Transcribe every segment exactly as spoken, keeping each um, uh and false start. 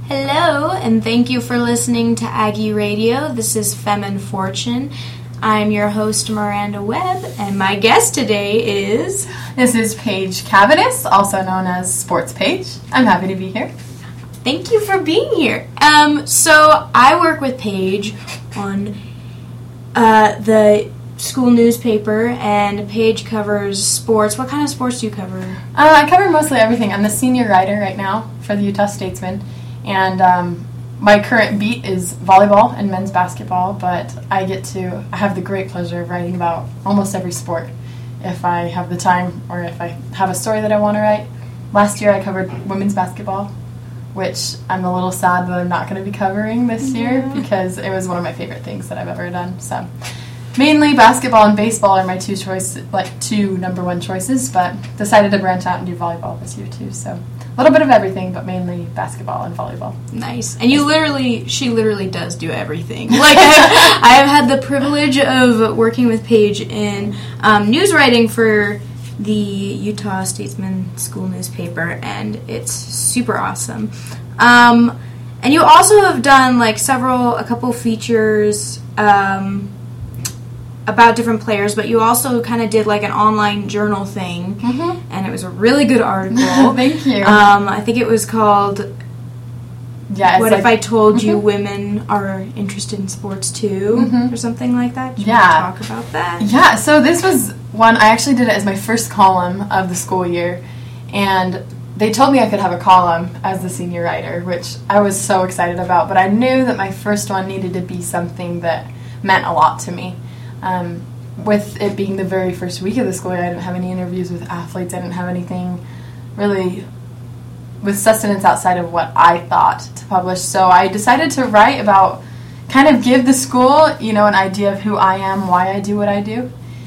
Hello, and thank you for listening to Aggie Radio. This is Femin Fortune. I'm your host, Miranda Webb, and my guest today is... This is Paige Cavanis, also known as Sports Paige. I'm happy to be here. Thank you for being here. Um, so, I work with Paige on uh, the school newspaper, and Paige covers sports. What kind of sports do you cover? Uh, I cover mostly everything. I'm the senior writer right now for the Utah Statesman, and um, my current beat is volleyball and men's basketball, but I get to I have the great pleasure of writing about almost every sport if I have the time or if I have a story that I want to write. Last year I covered women's basketball, which I'm a little sad that I'm not going to be covering this year yeah. because it was one of my favorite things that I've ever done. So mainly basketball and baseball are my two choice, like two number one choices, but decided to branch out and do volleyball this year too. So a little bit of everything, but mainly basketball and volleyball. Nice. And you literally, she literally does do everything. Like, I, I have had the privilege of working with Paige in um, news writing for the Utah Statesman school newspaper, and it's super awesome. Um, and you also have done, like, several, a couple features um, about different players, but you also kind of did like an online journal thing, mm-hmm. and it was a really good article. Thank you. Um, I think it was called yeah, What like, If I Told mm-hmm. You Women Are Interested in Sports Too, mm-hmm. or something like that. Do you yeah. want to talk about that? Yeah, so this was one, I actually did it as my first column of the school year, and they told me I could have a column as the senior writer, which I was so excited about, but I knew that my first one needed to be something that meant a lot to me. Um, with it being the very first week of the school year, I didn't have any interviews with athletes. I didn't have anything really with sustenance outside of what I thought to publish. So I decided to write about, kind of give the school, you know, an idea of who I am, why I do what I do.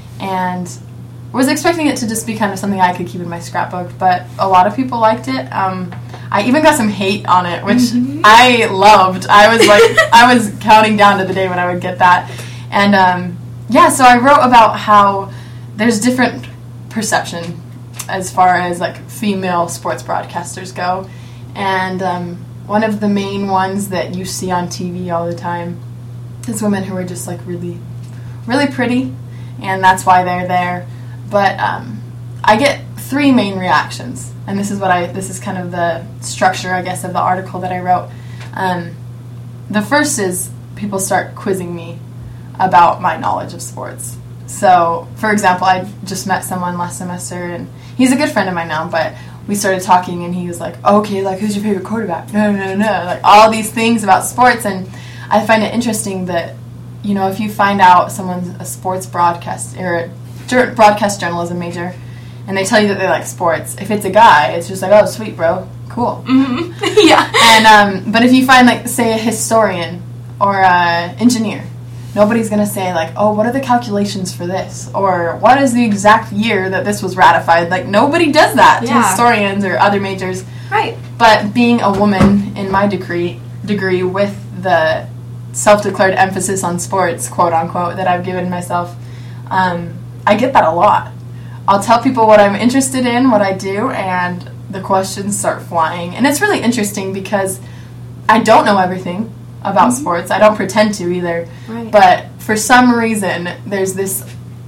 And was expecting it to just be kind of something I could keep in my scrapbook, but a lot of people liked it. Um, I even got some hate on it, which mm-hmm. I loved. I was like, I was counting down to the day when I would get that. And, um, yeah, so I wrote about how there's different perception as far as, like, female sports broadcasters go. And um, one of the main ones that you see on T V all the time is women who are just, like, really, really pretty, and that's why they're there. But um, I get three main reactions, and this is what I, this is kind of the structure, I guess, of the article that I wrote. Um, the first is people start quizzing me about my knowledge of sports. So, for example, I just met someone last semester, and he's a good friend of mine now, but we started talking, and he was like, okay, like, who's your favorite quarterback? No, no, no, like, all these things about sports, and I find it interesting that, you know, if you find out someone's a sports broadcast, or a broadcast journalism major, and they tell you that they like sports, if it's a guy, it's just like, oh, sweet, bro, cool. Mm-hmm. Yeah. And, um, but if you find, like, say, a historian or an engineer, nobody's going to say, like, oh, what are the calculations for this? Or what is the exact year that this was ratified? Like, nobody does that yeah. to historians or other majors. Right. But being a woman in my degree, degree with the self-declared emphasis on sports, quote-unquote, that I've given myself, um, I get that a lot. I'll tell people what I'm interested in, what I do, and the questions start flying. And it's really interesting because I don't know everything about mm-hmm. sports. I don't pretend to either. Right. But for some reason, there's this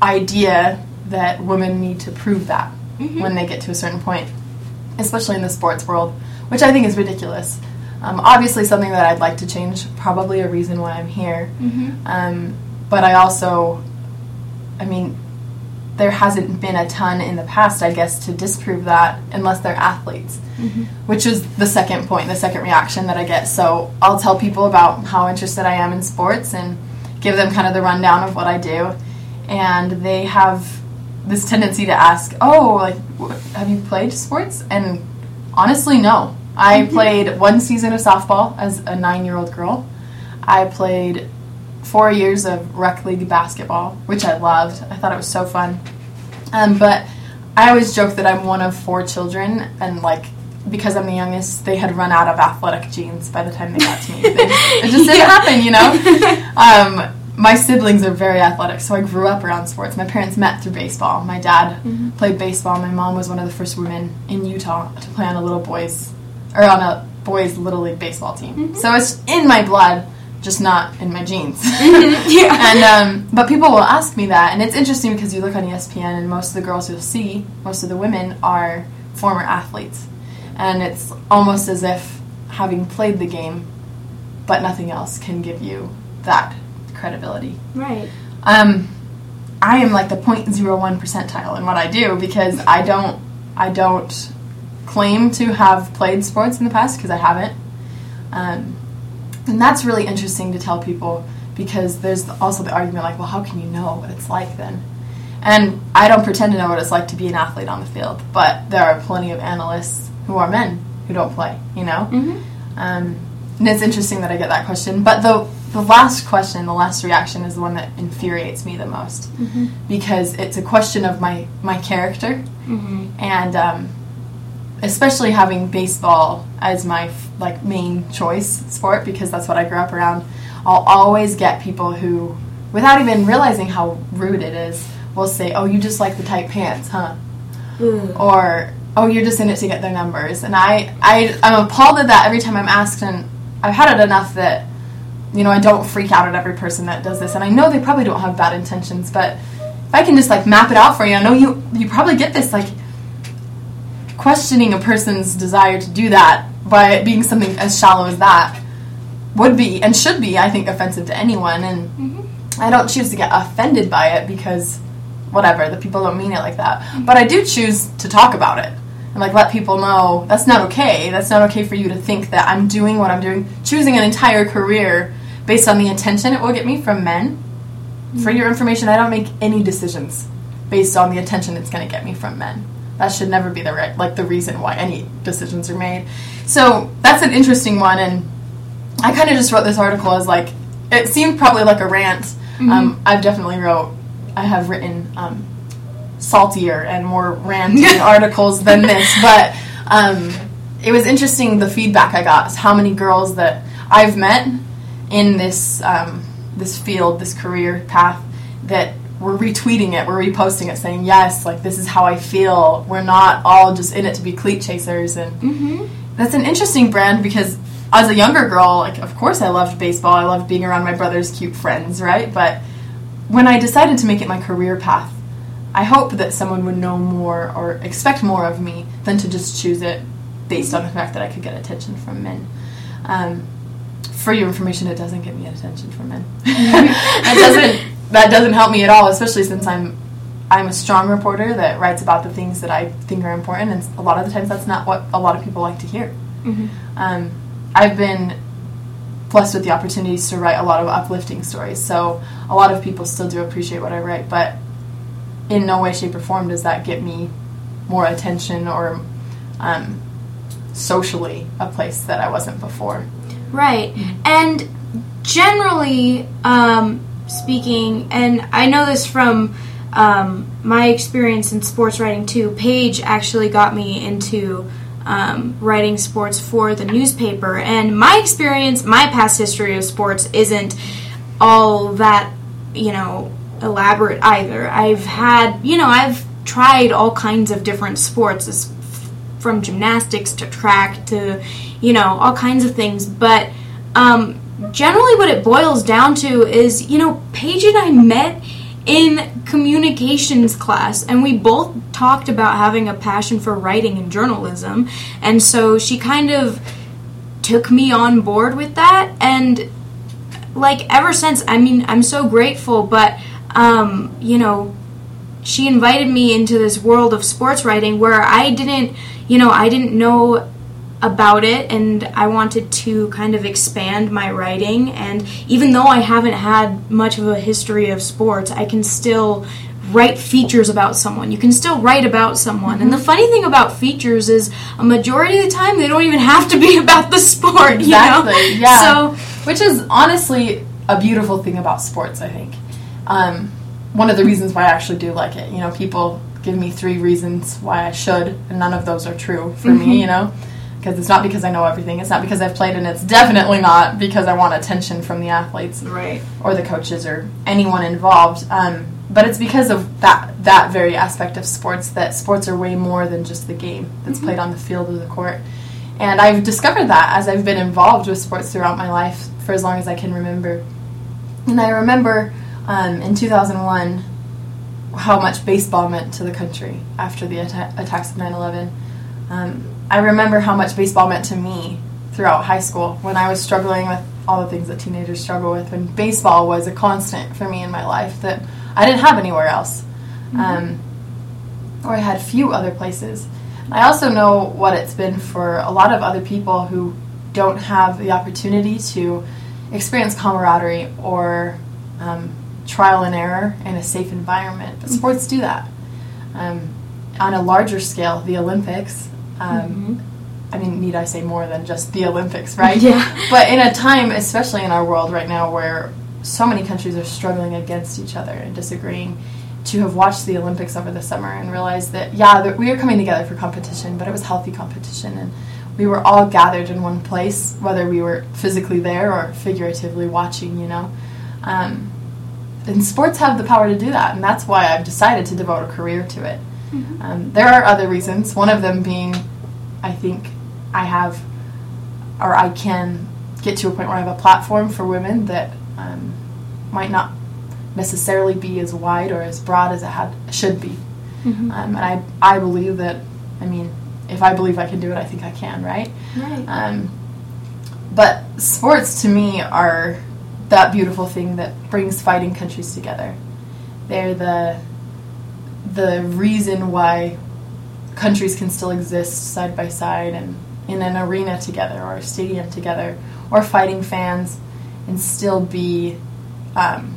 idea that women need to prove that mm-hmm. when they get to a certain point, especially in the sports world, which I think is ridiculous. Um, obviously something that I'd like to change, probably a reason why I'm here. Mm-hmm. Um, but I also, I mean, there hasn't been a ton in the past, I guess, to disprove that unless they're athletes, mm-hmm. which is the second point, the second reaction that I get. So I'll tell people about how interested I am in sports and give them kind of the rundown of what I do. And they have this tendency to ask, oh, like, have you played sports? And honestly, no. I mm-hmm. played one season of softball as a nine-year-old girl. I played four years of rec league basketball, which I loved. I thought it was so fun. Um, but I always joke that I'm one of four children, and, like, because I'm the youngest, they had run out of athletic genes by the time they got to me. They, it just didn't yeah. happen, you know? Um, my siblings are very athletic, so I grew up around sports. My parents met through baseball. My dad mm-hmm. played baseball. My mom was one of the first women in Utah to play on a little boys, or on a boys' Little League baseball team. Mm-hmm. So it's in my blood, just not in my genes. Mm-hmm. Yeah. And um, but people will ask me that, and it's interesting because you look on E S P N, and most of the girls you'll see, most of the women are former athletes, and it's almost as if having played the game, but nothing else, can give you that credibility. Right. Um, I am like the zero point zero one percentile in what I do because I don't, I don't claim to have played sports in the past because I haven't. Um, and that's really interesting to tell people because there's also the argument like, well, how can you know what it's like then? And I don't pretend to know what it's like to be an athlete on the field, but there are plenty of analysts who are men who don't play, you know? Mm-hmm. Um, and it's interesting that I get that question. But the the last question, the last reaction is the one that infuriates me the most mm-hmm. because it's a question of my, my character. Mm-hmm. And um, especially having baseball as my like main choice sport because that's what I grew up around, I'll always get people who, without even realizing how rude it is, will say, oh, you just like the tight pants, huh? Mm. Or, oh, you're just in it to get their numbers. And I, I, I'm appalled at that every time I'm asked, and I've had it enough that, you know, I don't freak out at every person that does this. And I know they probably don't have bad intentions, but if I can just, like, map it out for you, I know you, you probably get this, like, questioning a person's desire to do that by it being something as shallow as that would be, and should be, I think, offensive to anyone. And mm-hmm. I don't choose to get offended by it because, whatever, the people don't mean it like that. Mm-hmm. But I do choose to talk about it. And, like, let people know that's not okay. That's not okay for you to think that I'm doing what I'm doing, choosing an entire career based on the attention it will get me from men. Mm-hmm. For your information, I don't make any decisions based on the attention it's going to get me from men. That should never be the right, like, the reason why any decisions are made. So that's an interesting one, and I kind of just wrote this article as, like, it seemed probably like a rant. Mm-hmm. Um, I've definitely wrote, I have written um, saltier and more ranting articles than this, but um, it was interesting the feedback I got, how many girls that I've met in this um, this field, this career path, that were retweeting it, we're reposting it, saying, yes, like, this is how I feel. We're not all just in it to be cleat chasers. And mm-hmm. that's an interesting brand because as a younger girl, like, of course I loved baseball. I loved being around my brother's cute friends, right? But when I decided to make it my career path, I hope that someone would know more or expect more of me than to just choose it based on the fact that I could get attention from men. Um, for your information, it doesn't get me attention from men. That doesn't that doesn't help me at all, especially since I'm I'm a strong reporter that writes about the things that I think are important, and a lot of the times that's not what a lot of people like to hear. Mm-hmm. Um, I've been blessed with the opportunities to write a lot of uplifting stories, so a lot of people still do appreciate what I write, but in no way, shape, or form does that get me more attention or um, socially a place that I wasn't before. Right. And generally um, speaking, and I know this from um, my experience in sports writing too, Paige actually got me into um, writing sports for the newspaper. And my experience, my past history of sports isn't all that, you know, elaborate either. I've had, you know, I've tried all kinds of different sports, from gymnastics to track to, you know, all kinds of things. But um, generally what it boils down to is, you know, Paige and I met in communications class, and we both talked about having a passion for writing and journalism. And so she kind of took me on board with that. And, like, ever since, I mean, I'm so grateful, but Um, you know, she invited me into this world of sports writing where I didn't, you know, I didn't know about it, and I wanted to kind of expand my writing. And even though I haven't had much of a history of sports, I can still write features about someone. You can still write about someone. Mm-hmm. And the funny thing about features is a majority of the time they don't even have to be about the sport, exactly, you know? Yeah. So, which is honestly a beautiful thing about sports, I think. Um, one of the reasons why I actually do like it. You know, people give me three reasons why I should, and none of those are true for mm-hmm. me, you know? Because it's not because I know everything. It's not because I've played, and it's definitely not because I want attention from the athletes right. or the coaches or anyone involved. Um, but it's because of that that very aspect of sports, that sports are way more than just the game that's mm-hmm. played on the field or the court. And I've discovered that as I've been involved with sports throughout my life for as long as I can remember. And I remember um, in two thousand one how much baseball meant to the country after the atta- attacks of nine eleven. Um, I remember how much baseball meant to me throughout high school when I was struggling with all the things that teenagers struggle with, when baseball was a constant for me in my life that I didn't have anywhere else, mm-hmm. um, or I had few other places. I also know what it's been for a lot of other people who don't have the opportunity to experience camaraderie or um, trial and error in a safe environment. But sports do that. Um, on a larger scale, the Olympics, um, mm-hmm. I mean, need I say more than just the Olympics, right? Yeah. But in a time, especially in our world right now, where so many countries are struggling against each other and disagreeing, to have watched the Olympics over the summer and realized that, yeah, that we were coming together for competition, but it was healthy competition, and we were all gathered in one place, whether we were physically there or figuratively watching, you know. Um, and sports have the power to do that, and that's why I've decided to devote a career to it. Mm-hmm. Um, there are other reasons, one of them being, I think I have, or I can get to a point where I have a platform for women that um, might not necessarily be as wide or as broad as it had should be. Mm-hmm. Um, and I I believe that, I mean, if I believe I can do it, I think I can, right? Right. Um, but sports to me are that beautiful thing that brings fighting countries together. They're the the reason why countries can still exist side by side and in an arena together or a stadium together, or fighting fans and still be, um,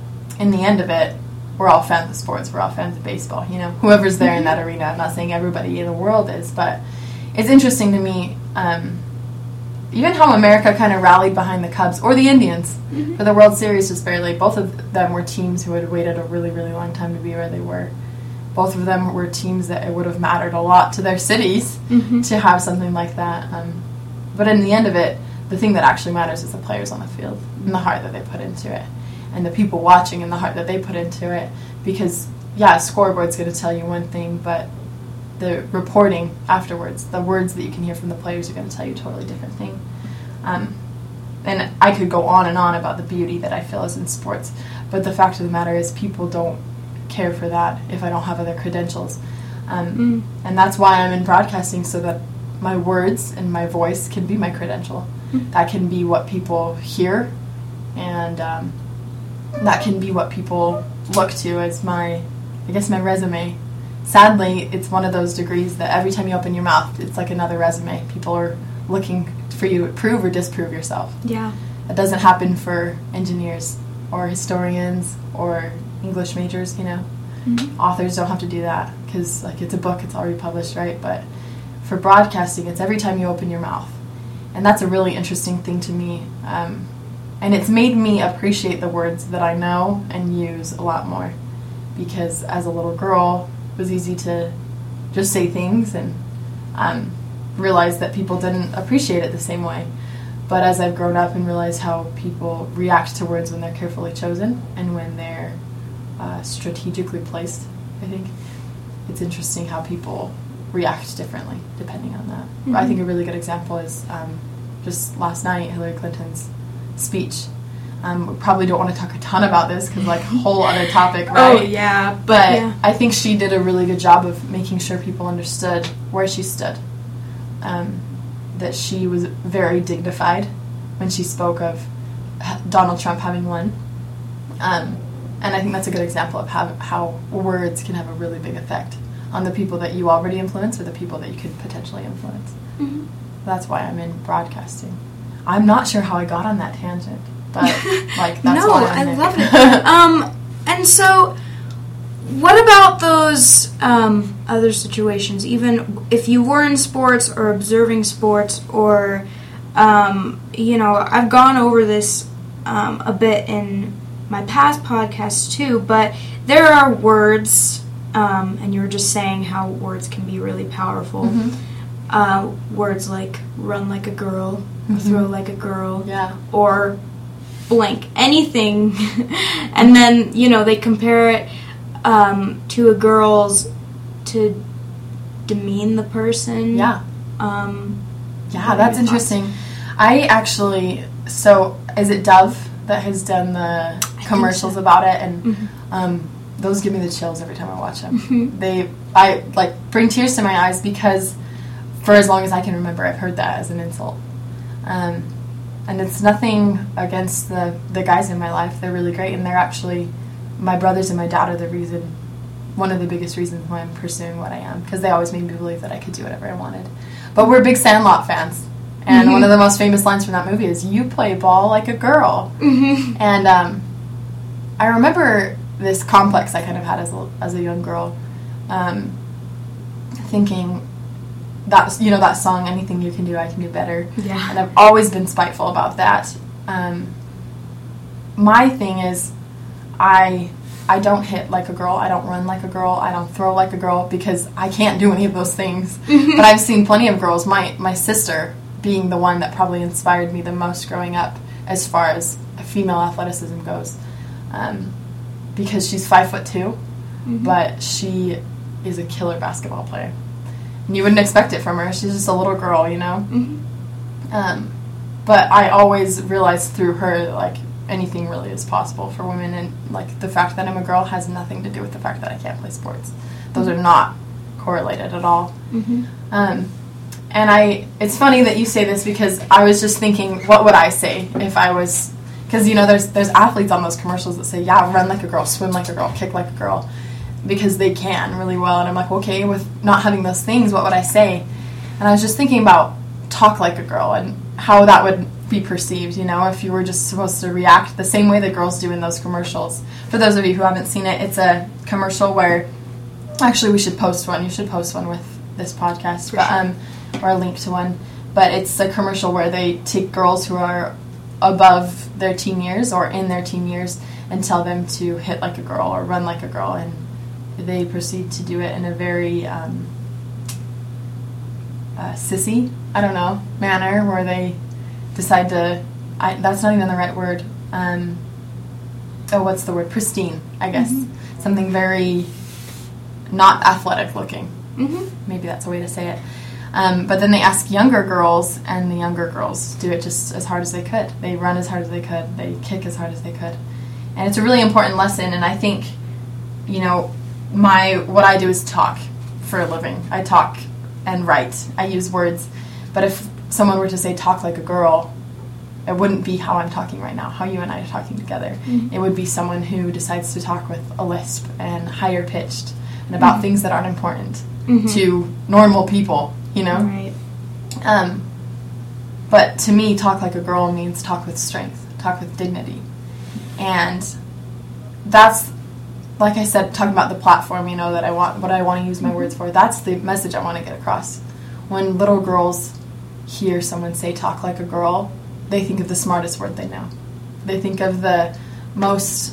in the end of it, we're all fans of sports, we're all fans of baseball, you know, whoever's there in that arena. I'm not saying everybody in the world is, but it's interesting to me, um, even how America kind of rallied behind the Cubs, or the Indians, mm-hmm. for the World Series just barely. Both of them were teams who had waited a really, really long time to be where they were. Both of them were teams that it would have mattered a lot to their cities mm-hmm. to have something like that. Um, but in the end of it, the thing that actually matters is the players on the field and the heart that they put into it, and the people watching and the heart that they put into it. Because, yeah, a scoreboard's going to tell you one thing, but the reporting afterwards, the words that you can hear from the players are going to tell you a totally different thing. Um, and I could go on and on about the beauty that I feel is in sports, but the fact of the matter is people don't care for that if I don't have other credentials. Um, mm. And that's why I'm in broadcasting, so that my words and my voice can be my credential. Mm. That can be what people hear, and um, that can be what people look to as my, I guess, my resume. Sadly, it's one of those degrees that every time you open your mouth, it's like another resume. People are looking for you to prove or disprove yourself. Yeah. That doesn't happen for engineers or historians or English majors, you know. Mm-hmm. Authors don't have to do that because, like, it's a book, it's already published, right? But for broadcasting, it's every time you open your mouth. And that's a really interesting thing to me. Um, and it's made me appreciate the words that I know and use a lot more. Because as a little girl, it was easy to just say things and um, realize that people didn't appreciate it the same way. But as I've grown up and realized how people react to words when they're carefully chosen and when they're uh, strategically placed, I think it's interesting how people react differently depending on that. Mm-hmm. I think a really good example is um, just last night, Hillary Clinton's speech. Um, we probably don't want to talk a ton about this because, like, a whole other topic, right? Oh, yeah. But yeah. I think she did a really good job of making sure people understood where she stood. Um, that she was very dignified when she spoke of Donald Trump having won. Um, and I think that's a good example of how, how words can have a really big effect on the people that you already influence or the people that you could potentially influence. Mm-hmm. That's why I'm in broadcasting. I'm not sure how I got on that tangent, but like that's no, why I'm I there. love it. um, and so, what about those um, other situations? Even if you were in sports or observing sports, or um, you know, I've gone over this um, a bit in my past podcasts too. But there are words, um, and you were just saying how words can be really powerful. Mm-hmm. Uh, words like "run like a girl," mm-hmm. "throw like a girl," yeah, or blank anything, and then you know they compare it um, to a girl's to demean the person. Yeah. Um, Yeah, that's interesting. I actually, so is it Dove that has done the commercials so. about it? And mm-hmm. um, those give me the chills every time I watch them. Mm-hmm. They, I like bring tears to my eyes because for as long as I can remember, I've heard that as an insult. Um, and it's nothing against the, the guys in my life. They're really great, and they're actually, my brothers and my dad are the reason, one of the biggest reasons why I'm pursuing what I am, because they always made me believe that I could do whatever I wanted. But we're big Sandlot fans. And mm-hmm. one of the most famous lines from that movie is, "You play ball like a girl." Mm-hmm. And um, I remember this complex I kind of had as a, as a young girl, um, thinking, that, you know, that song, "Anything You Can Do, I Can Do Better." Yeah. And I've always been spiteful about that. Um, my thing is, I I don't hit like a girl, I don't run like a girl, I don't throw like a girl, because I can't do any of those things. Mm-hmm. But I've seen plenty of girls, my, my sister being the one that probably inspired me the most growing up as far as female athleticism goes, um, because she's five foot two, mm-hmm. but she is a killer basketball player, and you wouldn't expect it from her. She's just a little girl, you know. Mm-hmm. Um, but I always realized through her, like, anything really is possible for women, and like the fact that I'm a girl has nothing to do with the fact that I can't play sports. Those mm-hmm. are not correlated at all. Mm-hmm. Um, And I, it's funny that you say this, because I was just thinking, what would I say if I was, because, you know, there's there's athletes on those commercials that say, yeah, run like a girl, swim like a girl, kick like a girl, because they can really well. And I'm like, okay, with not having those things, what would I say? And I was just thinking about talk like a girl and how that would be perceived, you know, if you were just supposed to react the same way that girls do in those commercials. For those of you who haven't seen it, it's a commercial where, actually we should post one, you should post one with this podcast, but, um, or a link to one, but it's a commercial where they take girls who are above their teen years or in their teen years and tell them to hit like a girl or run like a girl, and they proceed to do it in a very um, uh, sissy, I don't know, manner, where they decide to, I, that's not even the right word, um, oh, what's the word, pristine, I guess, mm-hmm. something very not athletic looking, mm-hmm. maybe that's a way to say it. Um, but then they ask younger girls, and the younger girls do it just as hard as they could. They run as hard as they could. They kick as hard as they could. And it's a really important lesson, and I think, you know, my what I do is talk for a living. I talk and write. I use words. But if someone were to say talk like a girl, it wouldn't be how I'm talking right now, how you and I are talking together. Mm-hmm. It would be someone who decides to talk with a lisp and higher pitched and about mm-hmm. things that aren't important mm-hmm. to normal people. You know? Right. Um, but to me, talk like a girl means talk with strength, talk with dignity. And that's, like I said, talking about the platform, you know, that I want, what I want to use my mm-hmm. words for. That's the message I want to get across. When little girls hear someone say talk like a girl, they think of the smartest word they know. They think of the most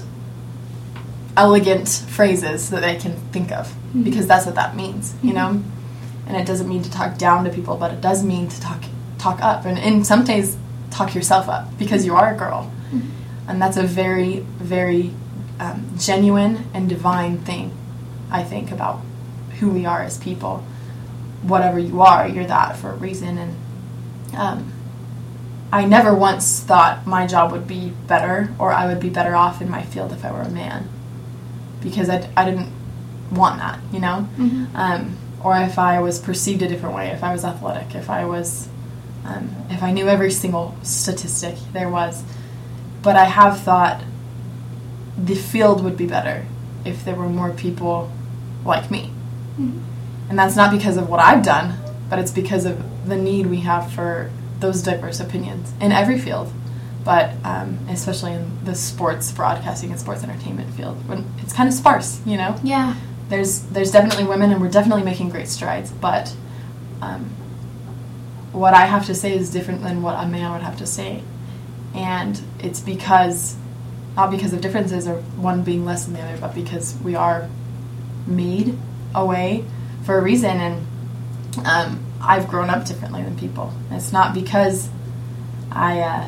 elegant phrases that they can think of, mm-hmm. because that's what that means, you know? And it doesn't mean to talk down to people, but it does mean to talk talk up. And in some days, talk yourself up, because you are a girl. Mm-hmm. And that's a very, very um, genuine and divine thing, I think, about who we are as people. Whatever you are, you're that for a reason. And um, I never once thought my job would be better, or I would be better off in my field if I were a man. Because I, I didn't want that, you know? Mm-hmm. Um, or if I was perceived a different way, if I was athletic, if I was, um, if I knew every single statistic there was. But I have thought the field would be better if there were more people like me. Mm-hmm. And that's not because of what I've done, but it's because of the need we have for those diverse opinions in every field. But um, especially in the sports broadcasting and sports entertainment field, when it's kind of sparse, you know? Yeah. There's there's definitely women, and we're definitely making great strides, but um, what I have to say is different than what a man would have to say. And it's because, not because of differences or one being less than the other, but because we are made a way for a reason, and um, I've grown up differently than people. It's not because I, uh,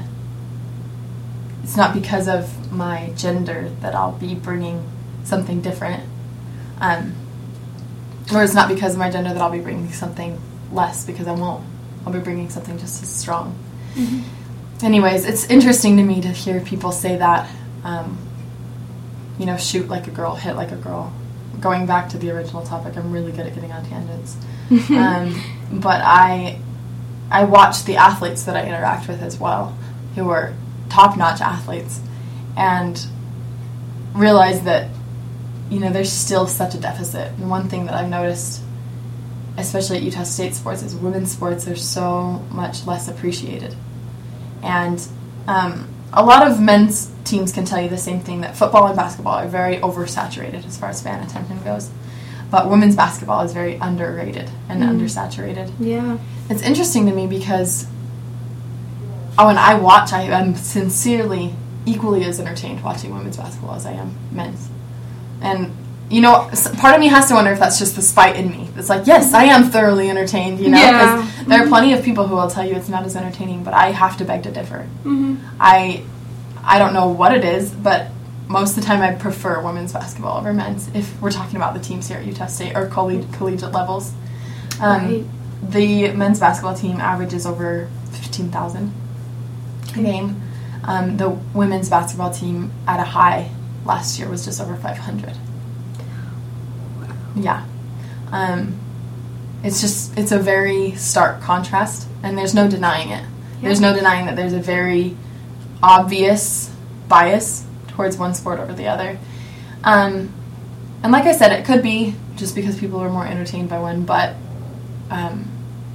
it's not because of my gender that I'll be bringing something different. Um, or it's not because of my gender that I'll be bringing something less, because I won't. I'll be bringing something just as strong. Mm-hmm. Anyways, it's interesting to me to hear people say that, um, you know, shoot like a girl, hit like a girl. Going back to the original topic, I'm really good at getting on tangents. um, but I, I watch the athletes that I interact with as well, who are top-notch athletes, and realize that, you know, there's still such a deficit. And one thing that I've noticed, especially at Utah State sports, is women's sports are so much less appreciated. And um, a lot of men's teams can tell you the same thing, that football and basketball are very oversaturated as far as fan attention goes. But women's basketball is very underrated and mm. undersaturated. Yeah. It's interesting to me because when I watch, I am sincerely equally as entertained watching women's basketball as I am men's. And, you know, part of me has to wonder if that's just the spite in me. It's like, yes, I am thoroughly entertained, you know? Yeah. Because there are plenty of people who will tell you it's not as entertaining, but I have to beg to differ. Mm-hmm. I I don't know what it is, but most of the time I prefer women's basketball over men's, if we're talking about the teams here at Utah State, or colleg- collegiate levels. Um, right. The men's basketball team averages over fifteen thousand a game. Um, the women's basketball team at a high last year was just over five hundred. Wow. Yeah. Um, it's just, it's a very stark contrast, and there's no denying it. Yeah. There's no denying that there's a very obvious bias towards one sport over the other. Um, and like I said, it could be just because people are more entertained by one, but um,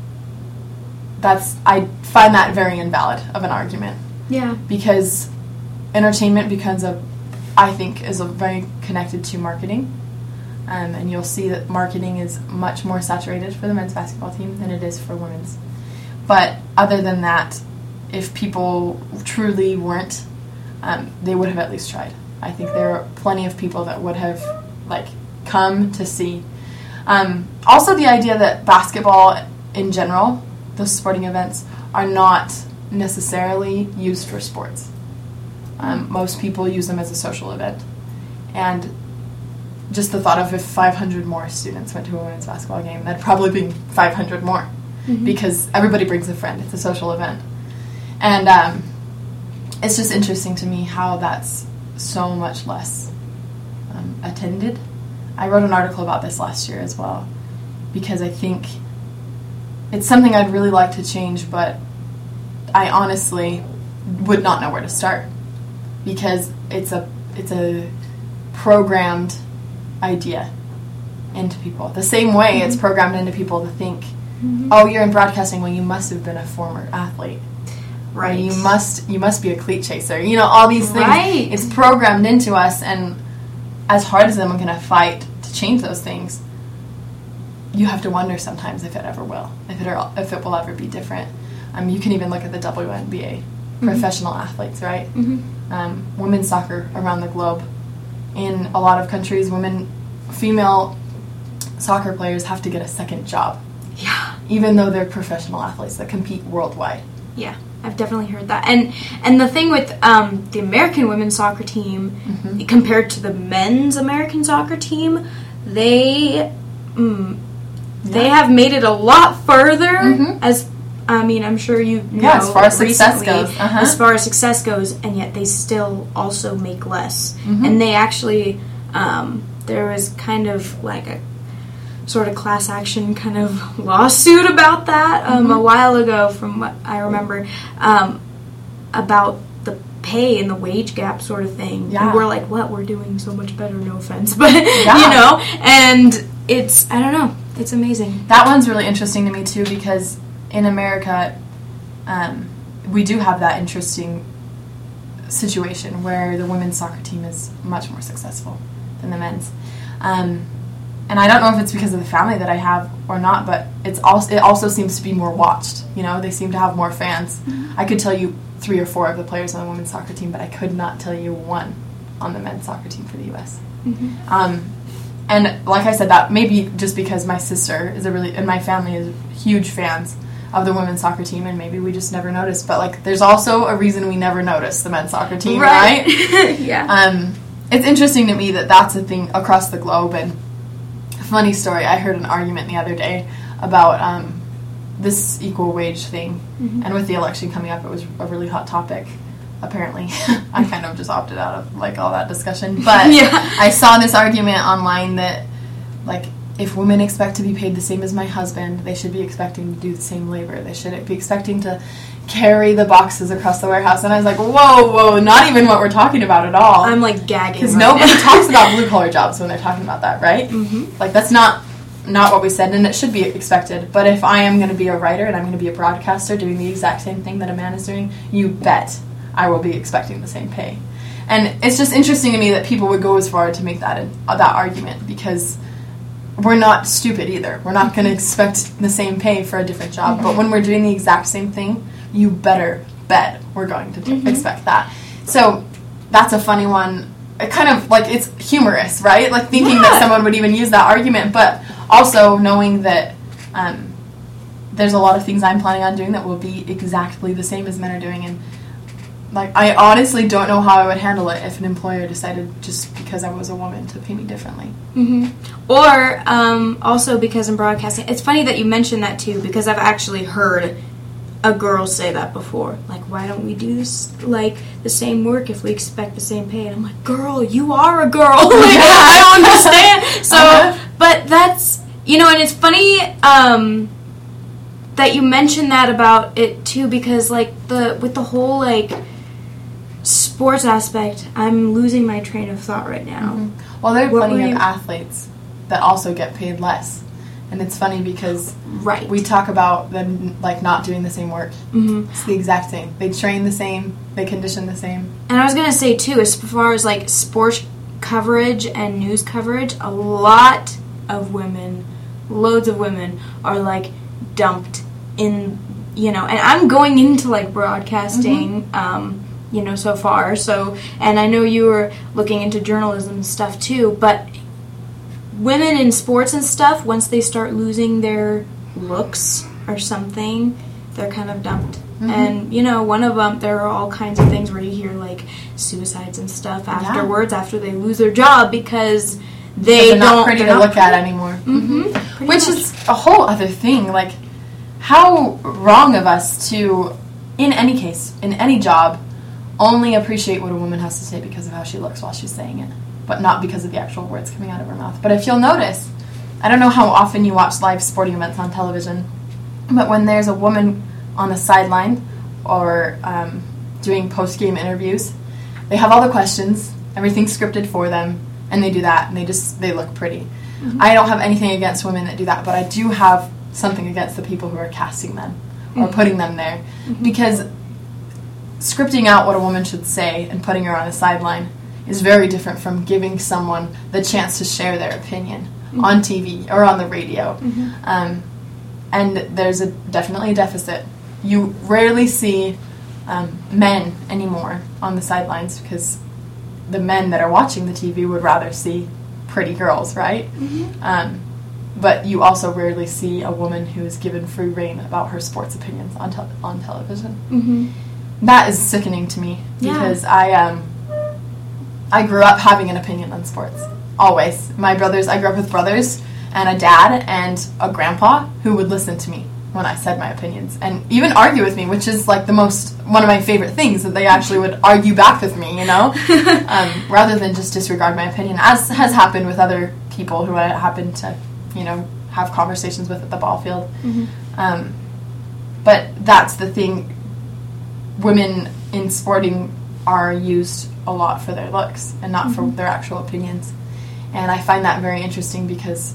that's, I find that very invalid of an argument. Yeah. Because entertainment becomes a, I think, is a very connected to marketing. Um, and you'll see that marketing is much more saturated for the men's basketball team than it is for women's. But other than that, if people truly weren't, um, they would have at least tried. I think there are plenty of people that would have, like, come to see. Um, also, the idea that basketball in general, those sporting events, are not necessarily used for sports. Um, most people use them as a social event. And just the thought of if five hundred more students went to a women's basketball game, that'd probably be five hundred more. Mm-hmm. Because everybody brings a friend. It's a social event. And um, it's just interesting to me how that's so much less um, attended. I wrote an article about this last year as well, because I think it's something I'd really like to change, but I honestly would not know where to start, because it's a it's a programmed idea into people. The same way mm-hmm. it's programmed into people to think, mm-hmm. oh, you're in broadcasting, well, you must have been a former athlete. Right. Or you must you must be a cleat chaser. You know, all these things. Right. It's programmed into us, and as hard as I'm going to fight to change those things, you have to wonder sometimes if it ever will, if it are, if it will ever be different. Um, you can even look at the W N B A, mm-hmm. professional athletes, right? Mm-hmm. Um, women's soccer around the globe. In a lot of countries, women, female soccer players have to get a second job. Yeah. Even though they're professional athletes that compete worldwide. Yeah, I've definitely heard that. And and the thing with um, the American women's soccer team, mm-hmm. compared to the men's American soccer team, they mm, yeah. they have made it a lot further. Mm-hmm. As I mean, I'm sure you know, yeah, as far as recently, success goes, uh-huh. as far as success goes, and yet they still also make less. Mm-hmm. And they actually, um, there was kind of like a sort of class action kind of lawsuit about that um, mm-hmm. a while ago, from what I remember, um, about the pay and the wage gap sort of thing. Yeah. And we're like, what? We're doing so much better, no offense. But, yeah. you know, and it's, I don't know, it's amazing. That one's really interesting to me, too, because in America, um, we do have that interesting situation where the women's soccer team is much more successful than the men's. Um, and I don't know if it's because of the family that I have or not, but it's also, it also seems to be more watched. You know, they seem to have more fans. Mm-hmm. I could tell you three or four of the players on the women's soccer team, but I could not tell you one on the men's soccer team for the U S Mm-hmm. Um, and like I said, that may be just because my sister is a really, and my family is huge fans of the women's soccer team, and maybe we just never noticed. But, like, there's also a reason we never noticed the men's soccer team, right? right? Yeah. Um, it's interesting to me that that's a thing across the globe. And a funny story, I heard an argument the other day about um, this equal wage thing. Mm-hmm. And with the election coming up, it was a really hot topic. Apparently, I kind of just opted out of like all that discussion. But yeah. I saw this argument online that, like, if women expect to be paid the same as my husband, they should be expecting to do the same labor. They should be expecting to carry the boxes across the warehouse. And I was like, whoa, whoa, not even what we're talking about at all. I'm like gagging. Because right nobody now. talks about blue collar jobs when they're talking about that, right? Mm-hmm. Like, that's not not what we said, and it should be expected. But if I am going to be a writer and I'm going to be a broadcaster doing the exact same thing that a man is doing, you bet I will be expecting the same pay. And it's just interesting to me that people would go as far to make that uh, that argument, because we're not stupid either. We're not going to expect the same pay for a different job. Mm-hmm. But when we're doing the exact same thing, you better bet we're going to mm-hmm. expect that. So that's a funny one. It kind of, like, it's humorous, right? Like, thinking yeah. that someone would even use that argument, but also knowing that um, there's a lot of things I'm planning on doing that will be exactly the same as men are doing. And, like, I honestly don't know how I would handle it if an employer decided just because I was a woman to pay me differently. Mm-hmm. Or um, also because in broadcasting, it's funny that you mentioned that too, because I've actually heard a girl say that before. Like, why don't we do this, like, the same work if we expect the same pay? And I'm like, girl, you are a girl. Like, I don't understand. So, uh-huh. But that's, you know, and it's funny um, that you mentioned that about it too, because, like, the with the whole, like, sports aspect, I'm losing my train of thought right now. Mm-hmm. Well, there are what plenty of you... athletes that also get paid less. And it's funny because right. we talk about them, like, not doing the same work. Mm-hmm. It's the exact same. They train the same. They condition the same. And I was going to say, too, as far as, like, sports coverage and news coverage, a lot of women, loads of women, are, like, dumped in, you know, and I'm going into, like, broadcasting, mm-hmm. um, you know, so far. So, and I know you were looking into journalism and stuff, too, but women in sports and stuff, once they start losing their looks or something, they're kind of dumped. Mm-hmm. And, you know, one of them, there are all kinds of things where you hear, like, suicides and stuff afterwards, yeah. after they lose their job, because they they're not don't... pretty they're to not look pretty. at anymore. Mm-hmm. Mm-hmm. Which much. is a whole other thing. Like, how wrong of us to, in any case, in any job, only appreciate what a woman has to say because of how she looks while she's saying it, but not because of the actual words coming out of her mouth. But if you'll notice, I don't know how often you watch live sporting events on television, but when there's a woman on the sideline or um, doing post-game interviews, they have all the questions, everything's scripted for them, and they do that, and they just, they look pretty. Mm-hmm. I don't have anything against women that do that, but I do have something against the people who are casting them or mm-hmm. putting them there, mm-hmm. because scripting out what a woman should say and putting her on a sideline is very different from giving someone the chance to share their opinion mm-hmm. on T V or on the radio. Mm-hmm. Um, and there's a definitely a deficit. You rarely see um, men anymore on the sidelines because the men that are watching the T V would rather see pretty girls, right? Mm-hmm. Um, but you also rarely see a woman who is given free reign about her sports opinions on te- on television. Mm-hmm. That is sickening to me because yeah. I um I grew up having an opinion on sports. Always. My brothers, I grew up with brothers and a dad and a grandpa who would listen to me when I said my opinions and even argue with me, which is like the most, one of my favorite things, that they actually would argue back with me, you know, um, rather than just disregard my opinion, as has happened with other people who I happen to, you know, have conversations with at the ball field. Mm-hmm. Um, but that's the thing. Women in sporting are used a lot for their looks and not mm-hmm. for their actual opinions. And I find that very interesting because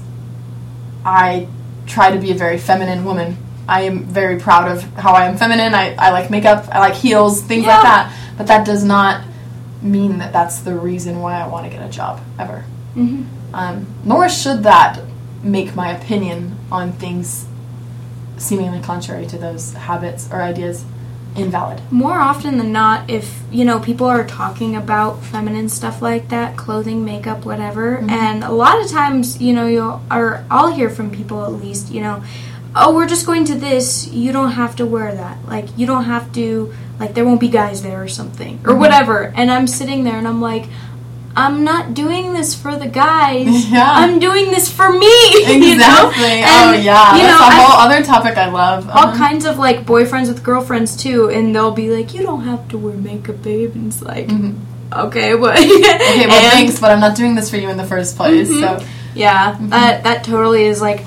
I try to be a very feminine woman. I am very proud of how I am feminine. I, I like makeup. I like heels, things yeah. like that. But that does not mean that that's the reason why I want to get a job, ever. Mm-hmm. Um, nor should that make my opinion on things seemingly contrary to those habits or ideas invalid. More often than not, if, you know, people are talking about feminine stuff like that, clothing, makeup, whatever, mm-hmm. and a lot of times, you know, you'll, or I'll hear from people at least, you know, oh, we're just going to this, you don't have to wear that. Like, you don't have to, like, there won't be guys there or something, or mm-hmm. whatever. And I'm sitting there and I'm like, I'm not doing this for the guys. Yeah. I'm doing this for me. Exactly. You know? Oh, And, yeah. You That's know, a whole I, other topic I love. all Uh-huh. kinds of, like, boyfriends with girlfriends, too, and they'll be like, you don't have to wear makeup, babe. And it's like, Mhm. okay, but... Okay, well, and, thanks, but I'm not doing this for you in the first place, Mhm. so... Yeah, Mhm. that, that totally is, like,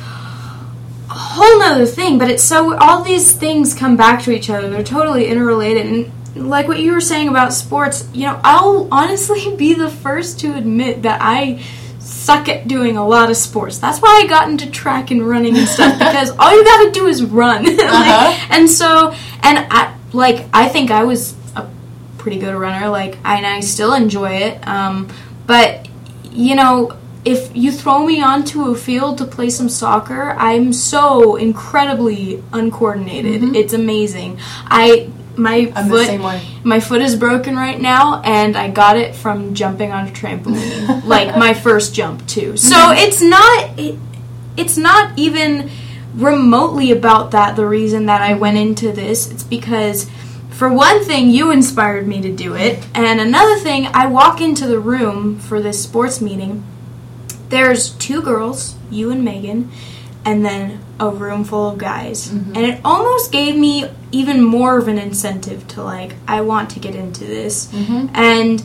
a whole nother thing, but it's so... All these things come back to each other. They're totally interrelated, and... Like what you were saying about sports, you know, I'll honestly be the first to admit that I suck at doing a lot of sports. That's why I got into track and running and stuff, because all you gotta do is run. like, Uh-huh. And so, and I, like, I think I was a pretty good runner, like, and I still enjoy it, um, but, you know, if you throw me onto a field to play some soccer, I'm so incredibly uncoordinated. Mhm. It's amazing. I... My I'm foot, the same way. my foot is broken right now, and I got it from jumping on a trampoline, like my first jump too. So it's not, it, it's not even remotely about that. The reason that I went into this, it's because, for one thing, you inspired me to do it, and another thing, I walk into the room for this sports meeting. There's two girls, you and Megan, and then a room full of guys. Mm-hmm. And it almost gave me even more of an incentive to, like, I want to get into this. Mm-hmm. And,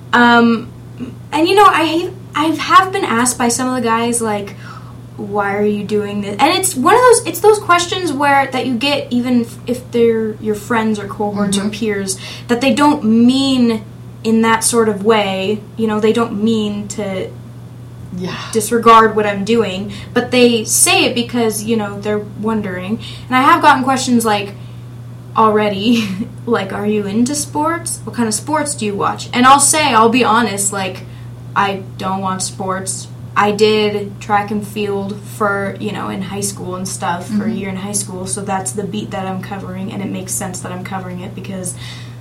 um, and you know, I I have been asked by some of the guys, like, why are you doing this? And it's one of those, it's those questions where, that you get even if they're your friends or cohorts mm-hmm. or peers, that they don't mean in that sort of way. You know, they don't mean to... Yeah. disregard what I'm doing, but they say it because, you know, they're wondering. And I have gotten questions like, already, like, are you into sports? What kind of sports do you watch? And I'll say, I'll be honest, like, I don't watch sports. I did track and field for, you know, in high school and stuff, mm-hmm. for a year in high school, so that's the beat that I'm covering, and it makes sense that I'm covering it because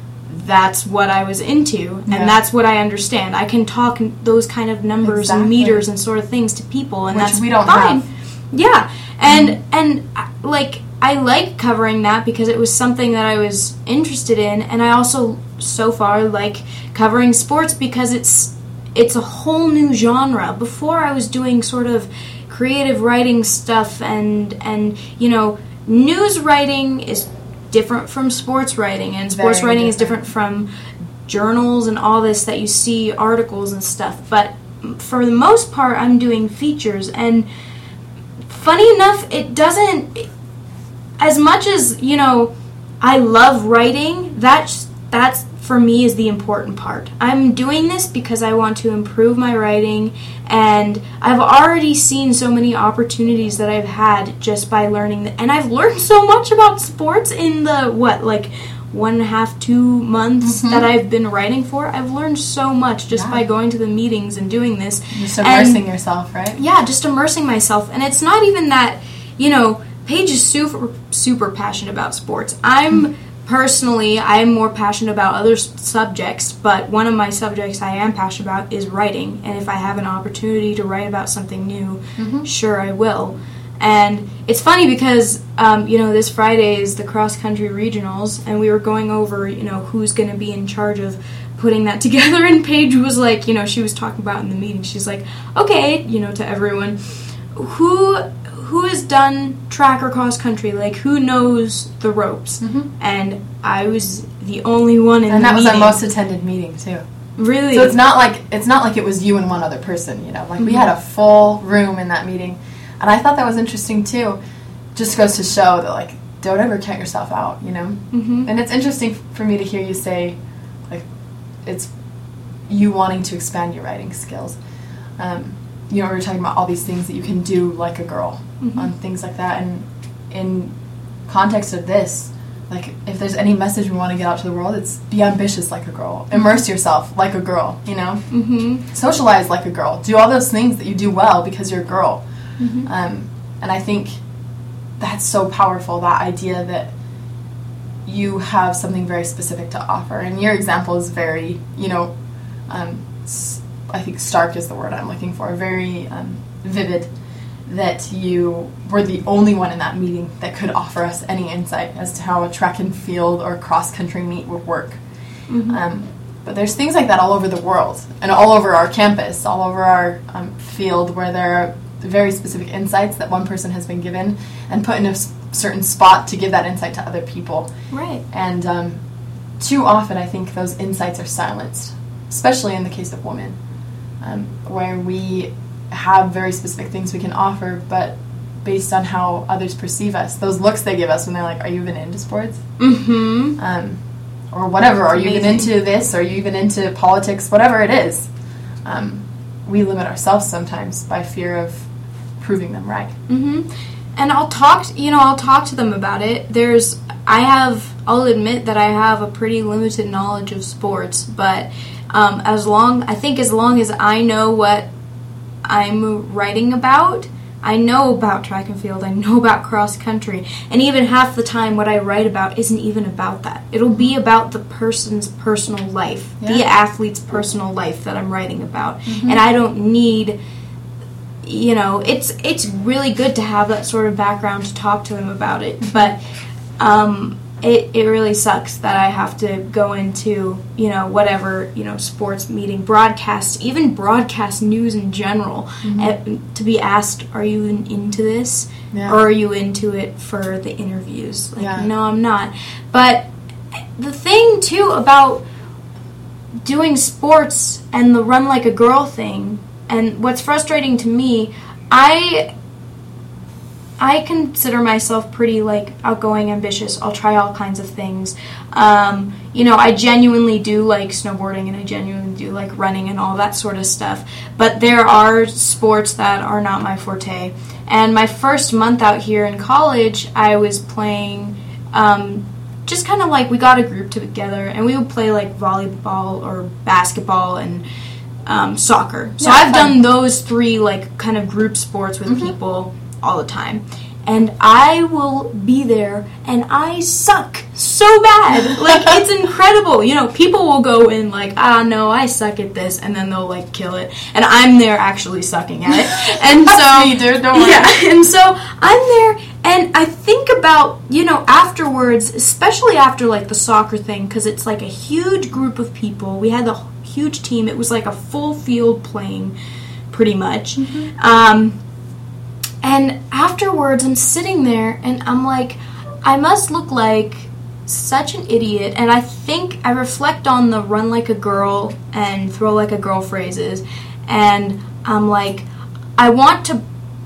that's what I was into, and yeah. that's what I understand. I can talk those kind of numbers exactly. and meters and sort of things to people, and Which that's we don't fine. Have. Yeah, and mm-hmm. and like I like covering that because it was something that I was interested in, and I also so far like covering sports because it's it's a whole new genre. Before I was doing sort of creative writing stuff, and and you know, news writing is different from sports writing, and sports Very writing different. is different from journals and all this that you see, articles and stuff. But for the most part, I'm doing features, and funny enough, it doesn't, as much as, you know, I love writing, that's, that's for me is the important part. I'm doing this because I want to improve my writing, and I've already seen so many opportunities that I've had just by learning, the, and I've learned so much about sports in the, what, like, one and a half, two months mm-hmm. that I've been writing for. I've learned so much just yeah. by going to the meetings and doing this. Just immersing and, yourself, right? Yeah, just immersing myself. And it's not even that, you know, Paige is super, super passionate about sports. I'm... Mm-hmm. Personally, I'm more passionate about other s- subjects, but one of my subjects I am passionate about is writing, and if I have an opportunity to write about something new, mm-hmm. sure I will. And it's funny because, um, you know, this Friday is the cross-country regionals, and we were going over, you know, who's going to be in charge of putting that together, and Paige was like, you know, she was talking about in the meeting, she's like, okay, you know, to everyone, who... who has done track or cross country? Like, who knows the ropes? Mm-hmm. And I was the only one in and the that was meeting. our most attended meeting too. Really? So it's not like it's not like it was you and one other person. You know, like mm-hmm. we had a full room in that meeting, and I thought that was interesting too. Just goes to show that, like, don't ever count yourself out. You know, mm-hmm. and it's interesting for me to hear you say, like, it's you wanting to expand your writing skills. Um, you know, we were talking about all these things that you can do like a girl, mm-hmm. on things like that. And in context of this, like, if there's any message we want to get out to the world, it's be ambitious like a girl. Immerse yourself like a girl, you know? Mm-hmm. Socialize like a girl. Do all those things that you do well because you're a girl. Mm-hmm. Um, and I think that's so powerful, that idea that you have something very specific to offer. And your example is very, you know, um, I think stark is the word I'm looking for, very um, vivid, that you were the only one in that meeting that could offer us any insight as to how a track and field or cross-country meet would work. Mm-hmm. Um, but there's things like that all over the world and all over our campus, all over our um, field, where there are very specific insights that one person has been given and put in a s- certain spot to give that insight to other people. Right. And um, too often I think those insights are silenced, especially in the case of women, um, where we have very specific things we can offer, but based on how others perceive us, those looks they give us when they're like, are you even into sports? Mm-hmm. Um, or whatever, are you even into this? Are you even into politics? Whatever it is. Um, we limit ourselves sometimes by fear of proving them right. Mm-hmm. And I'll talk, to, you know, I'll talk to them about it. There's, I have, I'll admit that I have a pretty limited knowledge of sports, but um, as long, I think as long as I know what I'm writing about, I know about track and field, I know about cross country, and even half the time what I write about isn't even about that. It'll be about the person's personal life, yeah. the athlete's personal life that I'm writing about. Mm-hmm. And I don't need, you know, it's it's really good to have that sort of background to talk to them about it, but um, it, it really sucks that I have to go into, you know, whatever, you know, sports meeting, broadcast, even broadcast news in general, mm-hmm. and to be asked, are you in, into this? Yeah. Or are you into it for the interviews? Like, yeah. no, I'm not. But the thing, too, about doing sports and the run like a girl thing, and what's frustrating to me, I I consider myself pretty, like, outgoing, ambitious. I'll try all kinds of things. Um, you know, I genuinely do like snowboarding, and I genuinely do like running and all that sort of stuff. But there are sports that are not my forte. And my first month out here in college, I was playing, um, just kind of like, we got a group together, and we would play, like, volleyball or basketball and um, soccer. So Yeah, I've fun. done those three, like, kind of group sports with Mm-hmm. people all the time. And I will be there, and I suck so bad. Like, it's incredible. You know, people will go in like, ah, no, I suck at this, and then they'll, like, kill it. And I'm there actually sucking at it. And so, me, dude, don't worry. yeah, and so I'm there, and I think about, you know, afterwards, especially after, like, the soccer thing, because it's, like, a huge group of people. We had a huge team. It was, like, a full field playing, pretty much. Mm-hmm. Um... And afterwards, I'm sitting there, and I'm like, I must look like such an idiot. And I think I reflect on the run like a girl and throw like a girl phrases, and I'm like, I want to,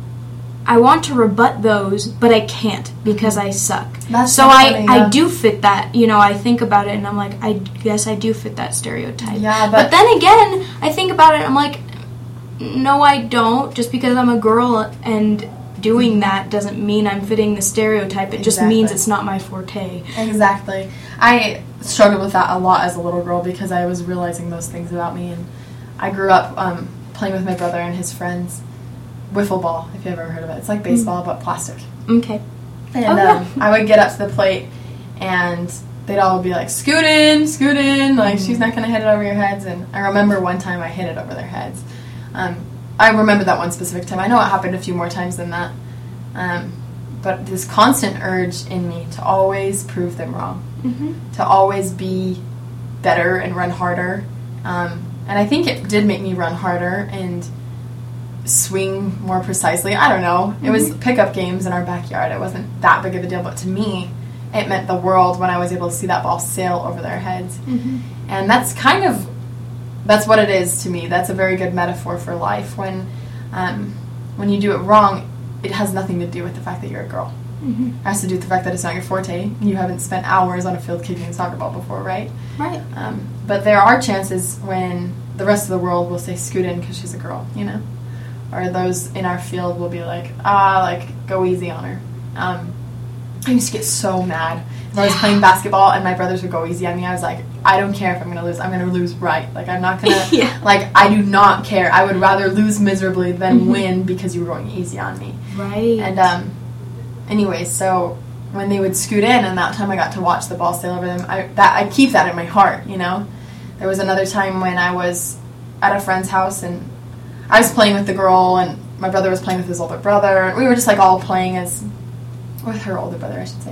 I want to rebut those, but I can't because I suck. That's so so I, funny, I yeah. do fit that. You know, I think about it, and I'm like, I guess I do fit that stereotype. Yeah, but but then again, I think about it, and I'm like, no, I don't. Just because I'm a girl and doing that doesn't mean I'm fitting the stereotype. It just Exactly. means it's not my forte. Exactly. I struggled with that a lot as a little girl because I was realizing those things about me. And I grew up um, playing with my brother and his friends wiffle ball, if you've ever heard of it. It's like baseball, mm. but plastic. Okay. And Oh, yeah. um, I would get up to the plate, and they'd all be like, scoot in, scoot in, like, mm. she's not going to hit it over your heads. And I remember one time I hit it over their heads. Um, I remember that one specific time. I know it happened a few more times than that. Um, but this constant urge in me to always prove them wrong, Mm-hmm. to always be better and run harder. Um, and I think it did make me run harder and swing more precisely. I don't know. It was pickup games in our backyard. It wasn't that big of a deal. But to me, it meant the world when I was able to see that ball sail over their heads. Mm-hmm. And that's kind of, that's what it is to me. That's a very good metaphor for life. When, um, when you do it wrong, it has nothing to do with the fact that you're a girl. Mm-hmm. It has to do with the fact that it's not your forte. You haven't spent hours on a field kicking a soccer ball before, right? Right. Um, but there are chances when the rest of the world will say, scoot in because she's a girl, you know? Or those in our field will be like, ah, like, go easy on her. Um, I used to get so mad. If I was playing basketball and my brothers would go easy on me, I was like, I don't care if I'm going to lose. I'm going to lose right. Like, I'm not going to, Yeah. like, I do not care. I would rather lose miserably than Mhm. win because you were going easy on me. Right. And, um, anyway, so when they would scoot in and that time I got to watch the ball sail over them, I, that, I keep that in my heart, you know? There was another time when I was at a friend's house and I was playing with the girl and my brother was playing with his older brother. And we were just, like, all playing as, with her older brother, I should say.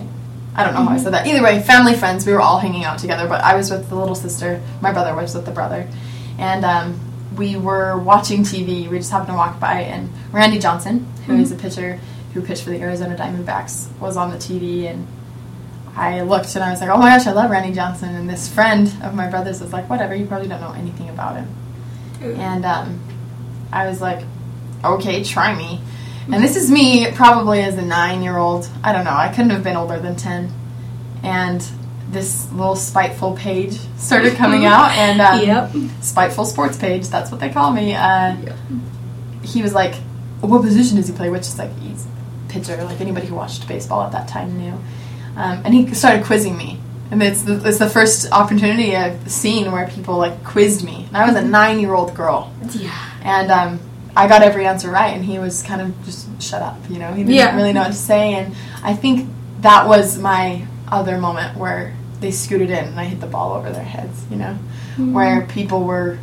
I don't know how I said that. Either way, family, friends, we were all hanging out together, but I was with the little sister. My brother was with the brother. And um, we were watching T V. We just happened to walk by, and Randy Johnson, who mm-hmm. is a pitcher who pitched for the Arizona Diamondbacks, was on the T V, and I looked and I was like, oh my gosh, I love Randy Johnson. And this friend of my brother's was like, whatever, you probably don't know anything about him. Ooh. And um, I was like, okay, try me. And this is me probably as a nine-year-old. I don't know. I couldn't have been older than ten. And this little spiteful page started coming out. And um, yep. Spiteful sports page, that's what they call me. Uh, yep. He was like, what position does he play? Which is like, he's a pitcher. Like anybody who watched baseball at that time knew. Um, and he started quizzing me. And it's the, it's the first opportunity I've seen where people like quizzed me. And I was a nine-year-old girl. Yeah. And um, I got every answer right, and he was kind of just shut up, you know. He didn't yeah. really know what to say, and I think that was my other moment where they scooted in and I hit the ball over their heads, you know, mm-hmm. where people were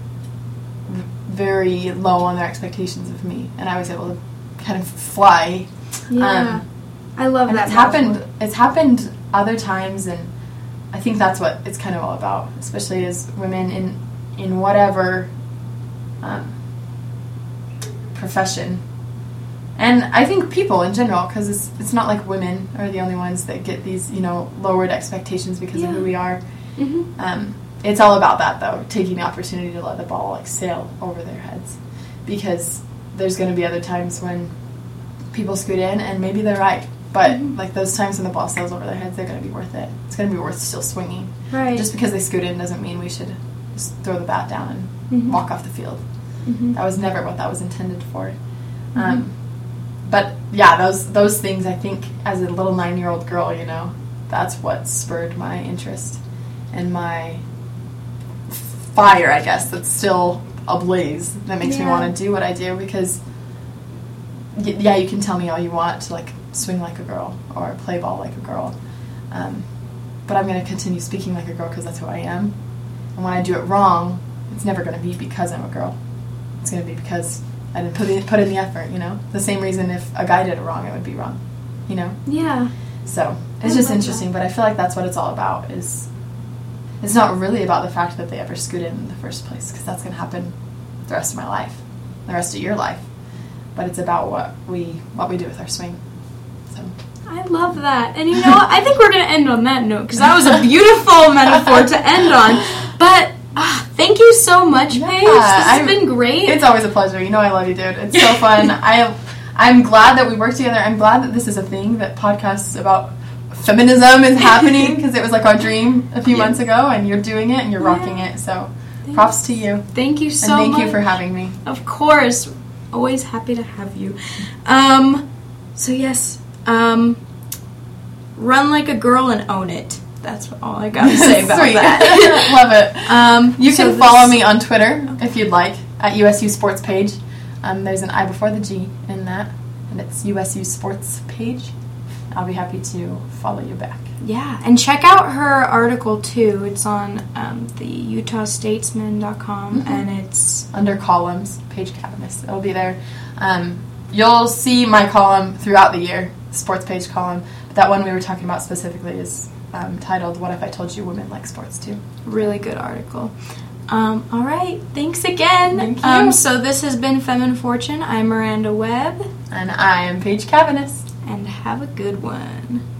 very low on their expectations of me, and I was able to kind of fly. Yeah, um, I love and that. It's happened. It's happened other times, and I think that's what it's kind of all about, especially as women in in whatever. Um, profession, and I think people in general, because it's it's not like women are the only ones that get these, you know, lowered expectations because yeah. of who we are. Mm-hmm. Um, it's all about that, though, taking the opportunity to let the ball like sail over their heads, because there's going to be other times when people scoot in and maybe they're right, but mm-hmm. like those times when the ball sails over their heads, they're going to be worth it. It's going to be worth still swinging. Right. Just because they scoot in doesn't mean we should just throw the bat down and mm-hmm. walk off the field. Mm-hmm. That was never what that was intended for. Mm-hmm. Um, but yeah, those those things, I think, as a little nine-year-old girl, you know, that's what spurred my interest and my fire, I guess, that's still ablaze, that makes yeah. me want to do what I do, because y- yeah, you can tell me all you want to like swing like a girl or play ball like a girl, um, but I'm going to continue speaking like a girl because that's who I am. And when I do it wrong, it's never going to be because I'm a girl. It's going to be because I didn't put in, put in the effort, you know? The same reason if a guy did it wrong, it would be wrong, you know? Yeah. So, it's I just love interesting, that. But I feel like that's what it's all about, is it's not really about the fact that they ever scoot in in the first place, because that's going to happen the rest of my life, the rest of your life. But it's about what we what we do with our swing. So I love that. And you know what? I think we're going to end on that note, because that was a beautiful metaphor to end on. But ah, thank you so much, yeah, Paige. This has I'm, been great. It's always a pleasure. You know I love you, dude. It's so fun. I, I'm glad that we work together. I'm glad that this is a thing, that podcasts about feminism is happening, because it was like our dream a few yeah. months ago, and you're doing it, and you're yeah. rocking it. So Thanks. Props to you. Thank you so much. And thank much. you for having me. Of course. Always happy to have you. Um, so, yes. Um, run like a girl and own it. That's all I got to say about that. Love it. Um, you so can follow me on Twitter if you'd like at U S U Sports Page. Um, there's an I before the G in that, and it's U S U Sports Page. I'll be happy to follow you back. Yeah, and check out her article too. It's on um, the Utah Statesman dot com, mm-hmm. and it's under columns, Paige Cavanis. It'll be there. Um, you'll see my column throughout the year, Sports Page column. But that one we were talking about specifically is um, titled "What If I Told You Women Like Sports Too?" Really good article. Um, all right, thanks again. Thank you. Um, so this has been Femme and Fortune. I'm Miranda Webb. And I am Paige Cavanis. And have a good one.